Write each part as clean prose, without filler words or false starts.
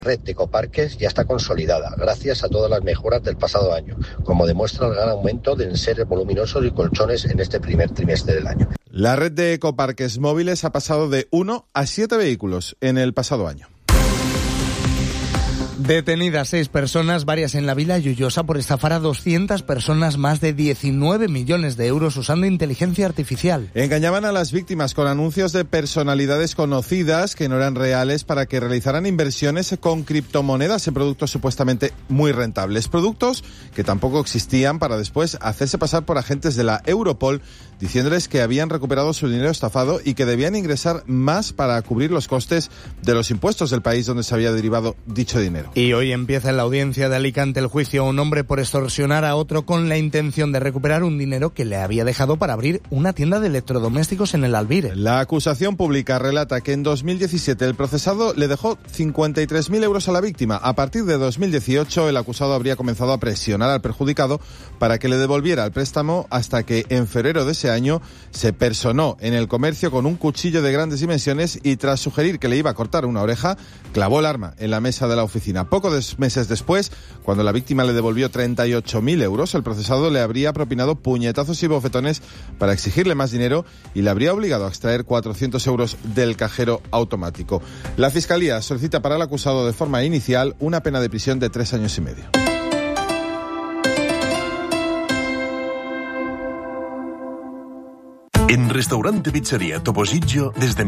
La red de ecoparques ya está consolidada, gracias a todas las mejoras del pasado año, como demuestra el gran aumento de enseres voluminosos y colchones en este primer trimestre del año. La red de ecoparques móviles ha pasado de 1 a 7 vehículos en el pasado año. Detenidas 6 personas, varias en la Vila Lloyosa, por estafar a 200 personas más de 19 millones de euros usando inteligencia artificial. Engañaban a las víctimas con anuncios de personalidades conocidas que no eran reales para que realizaran inversiones con criptomonedas en productos supuestamente muy rentables. Productos que tampoco existían, para después hacerse pasar por agentes de la Europol diciéndoles que habían recuperado su dinero estafado y que debían ingresar más para cubrir los costes de los impuestos del país donde se había derivado dicho dinero. Y hoy empieza en la audiencia de Alicante el juicio a un hombre por extorsionar a otro con la intención de recuperar un dinero que le había dejado para abrir una tienda de electrodomésticos en el Albir. La acusación pública relata que en 2017 el procesado le dejó 53.000 euros a la víctima. A partir de 2018 el acusado habría comenzado a presionar al perjudicado para que le devolviera el préstamo hasta que en febrero de ese año se personó en el comercio con un cuchillo de grandes dimensiones y tras sugerir que le iba a cortar una oreja, clavó el arma en la mesa de la oficina. Pocos meses después, cuando la víctima le devolvió 38.000 euros, el procesado le habría propinado puñetazos y bofetones para exigirle más dinero y le habría obligado a extraer 400 euros del cajero automático. La Fiscalía solicita para el acusado de forma inicial una pena de prisión de 3 años y medio. En Restaurante Pizzería Topollillo, desde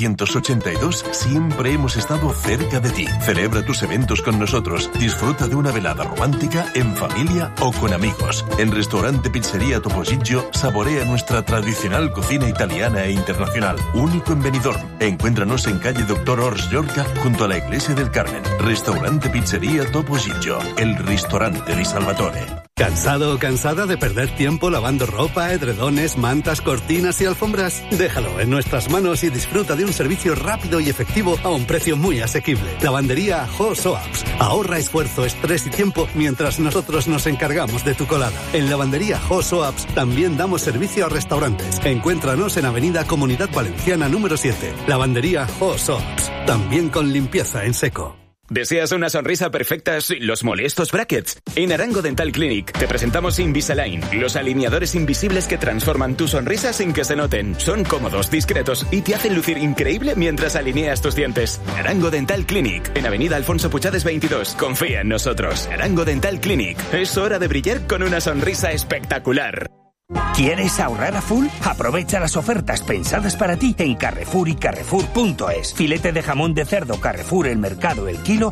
1982, siempre hemos estado cerca de ti. Celebra tus eventos con nosotros. Disfruta de una velada romántica, en familia o con amigos. En Restaurante Pizzería Topollillo, saborea nuestra tradicional cocina italiana e internacional. Único en Benidorm. Encuéntranos en calle Doctor Ors Llorca, junto a la Iglesia del Carmen. Restaurante Pizzería Topollillo, el restaurante di Salvatore. ¿Cansado o cansada de perder tiempo lavando ropa, edredones, mantas, cortinas y alfombras? Déjalo en nuestras manos y disfruta de un servicio rápido y efectivo a un precio muy asequible. Lavandería Jo Soaps. Ahorra esfuerzo, estrés y tiempo mientras nosotros nos encargamos de tu colada. En Lavandería Jo Soaps también damos servicio a restaurantes. Encuéntranos en Avenida Comunidad Valenciana número 7. Lavandería Jo Soaps. También con limpieza en seco. ¿Deseas una sonrisa perfecta sin los molestos brackets? En Arango Dental Clinic te presentamos Invisalign, los alineadores invisibles que transforman tu sonrisa sin que se noten. Son cómodos, discretos y te hacen lucir increíble mientras alineas tus dientes. Arango Dental Clinic, en Avenida Alfonso Puchades 22. Confía en nosotros. Arango Dental Clinic. Es hora de brillar con una sonrisa espectacular. ¿Quieres ahorrar a full? Aprovecha las ofertas pensadas para ti en Carrefour y Carrefour.es. Filete de jamón de cerdo Carrefour El Mercado el kilo,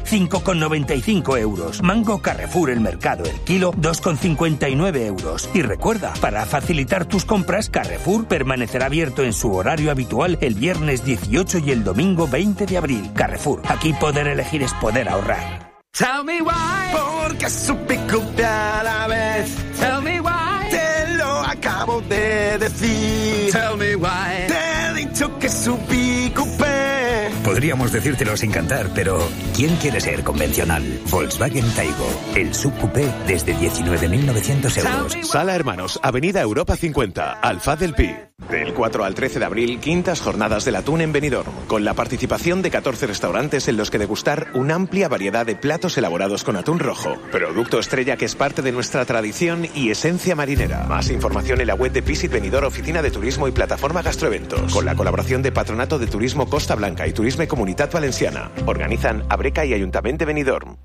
5,95 euros. Mango Carrefour El Mercado el kilo, 2,59 euros. Y recuerda, para facilitar tus compras, Carrefour permanecerá abierto en su horario habitual el viernes 18 y el domingo 20 de abril. Carrefour, aquí poder elegir es poder ahorrar. Tell me why, porque supe copiar a la vez. Tell me why. Acabo de decir. Tell me why. Te he dicho que subí coupé. Podríamos decírtelo sin cantar, pero ¿quién quiere ser convencional? Volkswagen Taigo, el subcoupé desde 19.900 euros. Sala Hermanos, Avenida Europa 50, Alfaz del Pi. Del 4 al 13 de abril, quintas jornadas del atún en Benidorm, con la participación de 14 restaurantes en los que degustar una amplia variedad de platos elaborados con atún rojo, producto estrella que es parte de nuestra tradición y esencia marinera. Más información en la web de Visit Benidorm, Oficina de Turismo y Plataforma Gastroeventos, con la colaboración de Patronato de Turismo Costa Blanca y Turisme Comunitat Valenciana. Organizan Abreca y Ayuntamiento de Benidorm.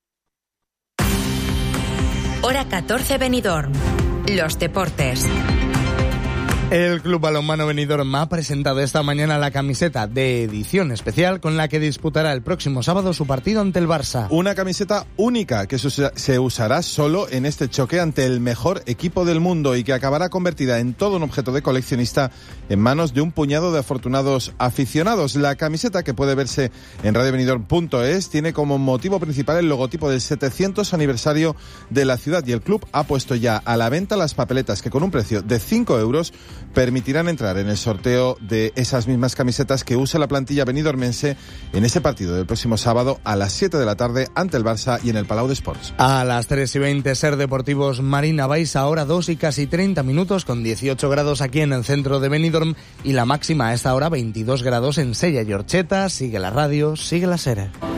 Hora 14 Benidorm. Los deportes. El Club Balonmano Benidorm ha presentado esta mañana la camiseta de edición especial con la que disputará el próximo sábado su partido ante el Barça. Una camiseta única que se usará solo en este choque ante el mejor equipo del mundo y que acabará convertida en todo un objeto de coleccionista en manos de un puñado de afortunados aficionados. La camiseta, que puede verse en radiobenidorm.es, tiene como motivo principal el logotipo del 700 aniversario de la ciudad y el club ha puesto ya a la venta las papeletas que con un precio de 5 euros permitirán entrar en el sorteo de esas mismas camisetas que usa la plantilla benidormense en ese partido del próximo sábado a las 7 de la tarde ante el Barça y en el Palau de Sports. A las 3:20, Ser Deportivos Marina Baixa, ahora 2 y casi 30 minutos, con 18 grados aquí en el centro de Benidorm y la máxima a esta hora 22 grados en Sella y Orcheta. Sigue la radio, sigue la SER.